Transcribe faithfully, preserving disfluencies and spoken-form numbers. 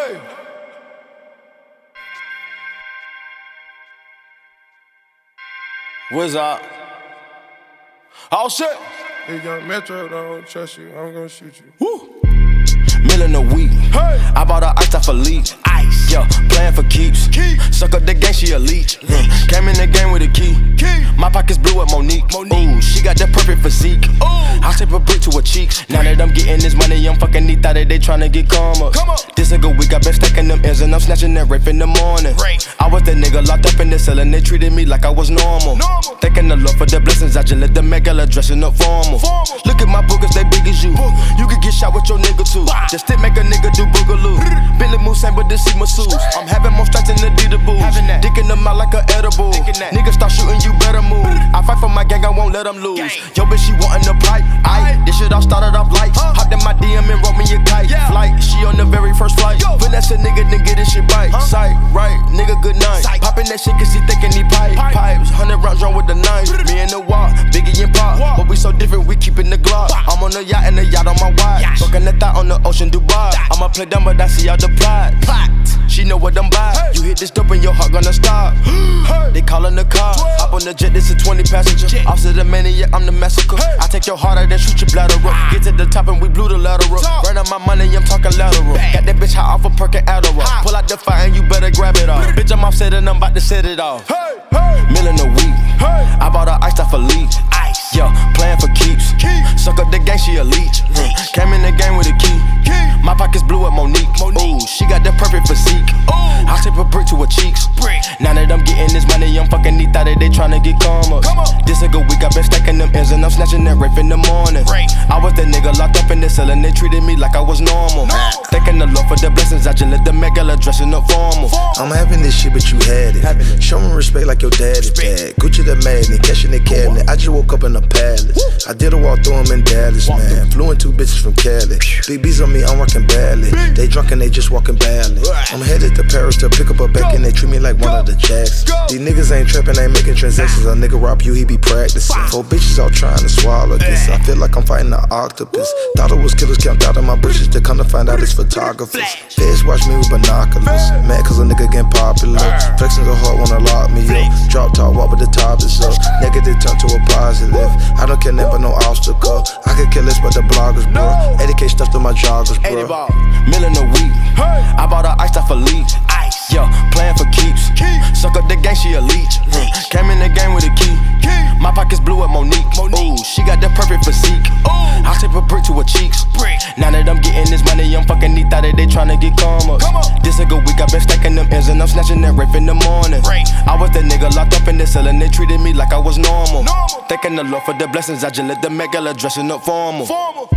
Hey! Wizard. All shit. Hey, young Metro, don't trust you. I'm gonna shoot you. Woo. Million a week. Hey. I bought her iced out for leech. Ice. Yeah, playing for keeps. Keep. Suck up the game, she a leech. leech. Came in the game with a key. Key. My pockets blue with Monique. Monique. Ooh, she got that perfect physique. Ooh. I tape a brick to her cheeks. Now that I'm getting this money, I'm fucking neat. Thought that they tryna get karma. Come on. This a good week, I been stacking them ends and I'm snatching that rape in the morning. Rape. I was that nigga locked up in the cell and they treated me like I was normal. normal. Thanking the Lord for the blessings, I just let the megala dressing up formal. formal. Look at my boogers, they big as you. Booger. You could get shot with your nigga too. Bah. Just to make a nigga do boogaloo. Billy Moose ain't but this see my suits. I'm having more strikes than the Dita boots. Dicking them out like a edible. Niggas start shooting, you better move. I fight for my gang, I won't let them lose. Gang. Yo, bitch, she wantin' the pipe. Aye, this shit all started off lights. Huh? Hopped in my D M and wrote me a kite. Yeah. Flight, she on the very first flight. Yo. Finesse a nigga, then get this shit right. Huh? Sight, right, nigga, good night. Sight. Poppin' that shit cause he thinking he pipe. pipe. Pipes, hundred rounds drawn with the knife. Me and the walk, Biggie and Pop. Walk. But we so different, we keepin' the Glock. Bah. I'm on the yacht and the yacht on my watch. Fuckin' the thought on the ocean, Dubai. That. I'ma play dumb, but I see all the plot. plot. She know what I'm by. Hey. You hit this dope and your heart gonna stop. Hey. They callin' the car. Hop on the jet, this a twenty passenger. Jet. Officer the maniac, I'm the massacre. Hey. I take your heart out and shoot your bladder up. Ah. Get to the top and we blew the lateral. Top. Run out my money, I'm talking lateral. Bang. Got that bitch high off a perk and Adderall. Ha. Pull out the fire and you better grab it off. Bitch, I'm offset and I'm about to set it off. Hey. Hey. Million a week. Hey. I bought her iced out for leech. Ice. Yeah, playing for keeps. Keep. Suck up the gang, she a leech. leech. Came in the game with a key. key. My pockets blue with Monique. Monique. Ooh, she got that perfect physique. Ooh. I tape a brick to her cheeks. Brick. Now that I'm getting this money, I'm fucking neat. Thought that they tryna get karma. Come on. This a good week, I been stacking them ends and I'm snatching that rape in the morning. Rape. I was that nigga locked up in the cell and they treated me like I was normal. normal. Thanking the Lord for the blessings, I just let the megala dressing up formal. I'm having this shit, but you had it. it. Show me respect like your daddy bad. Gucci the magnet, catching the cabinet. I just woke up in a palace. Woo. I did a walk through him in Dallas, walk man. Through. Flew in two bitches from Cali. Big B's on me, I'm rocking badly. Big. They drunk and they just walking badly. Right. I'm headed to Paris to pick up a back and they treat me like Go. one of the jacks. Go. These niggas ain't trapping, ain't making transactions. A nigga rob you, he be practicing. Four bitches all trying to swallow this. I feel like I'm fighting an octopus. Woo. Thought it was killers camped out of my britches. To come to find out it's photographers. Feds watch me with binoculars. Mad cause a nigga getting popular. Flexing the heart wanna lock me up. Drop top, walk with the top is up. Negative turn to a positive. I don't care never no obstacle. I could kill this but the bloggers, bro. eighty K stuff to my joggers, bro. eighty ball, million a week. Hey. I bought her iced out for leech. Ice. Yeah, playing for keeps. Keep. Suck up the gang, she a leech. leech. Came in the game with a key. key. My pockets blue with Monique. Monique. Ooh, she got that perfect physique. Ooh. I tape a brick to her cheeks. Brick. Now that I'm getting this money, I'm fucking neat. Thought that they tryna get karma. Come on. This a good week, I been stacking them ends and I'm snatching that rape in the morning. Rape. I was that nigga locked up in the cell and they treated me like I was normal. normal. Thanking the Lord for the blessings, I just let the megala dressing up formal. formal.